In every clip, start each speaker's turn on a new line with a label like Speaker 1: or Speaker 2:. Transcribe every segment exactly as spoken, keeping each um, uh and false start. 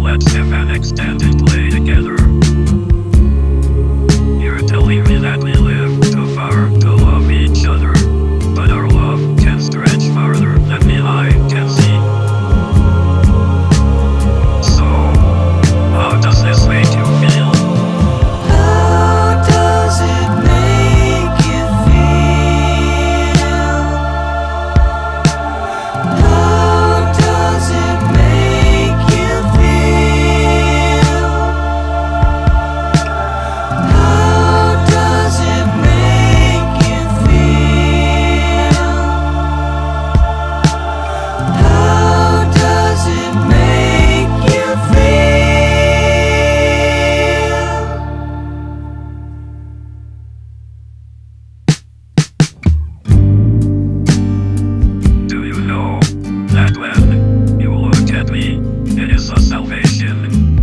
Speaker 1: let's have an extended play together. You're telling me that we live too far to love each other, but our love can stretch farther than the eye can see. So, how does this make you feel?
Speaker 2: How does it make you feel? How does it make you feel? How does it make you feel? How does it make you feel?
Speaker 1: Do you know that when you look at me, it is a salvation?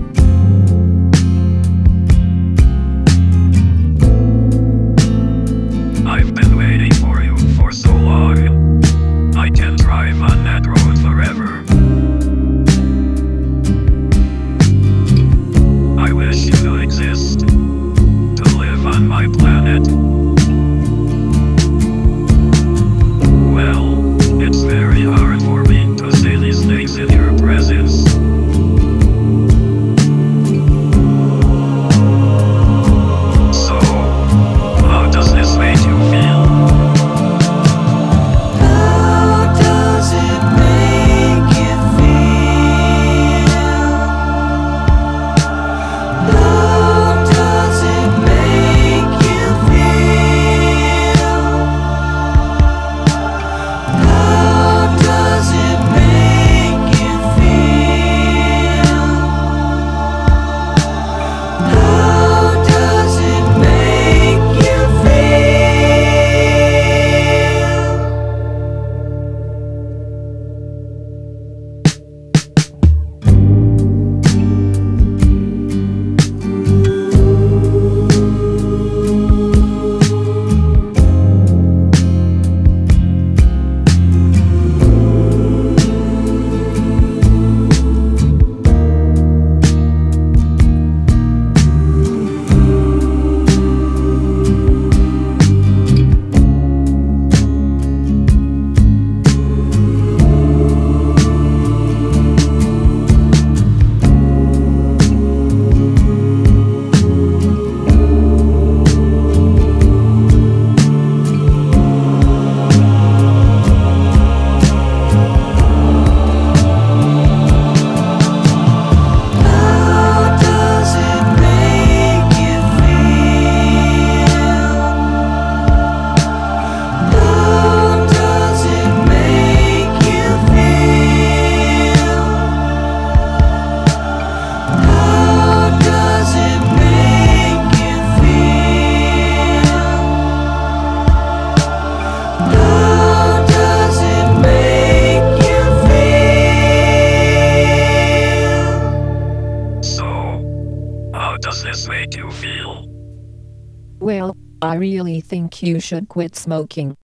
Speaker 1: I've been waiting for you for so long. I can drive on that road forever. I wish you to exist, to live on my planet. Well, it's very hard for me to say these things in your presence. So, how does this make you feel?
Speaker 2: How does it make you feel? How does it make you feel? How does it make you feel? How does it make you feel? How does it make you feel? How does it make you feel? How does it make you feel? How does it make you feel?
Speaker 1: So, how does this make you feel?
Speaker 3: Well, I really think you should quit smoking.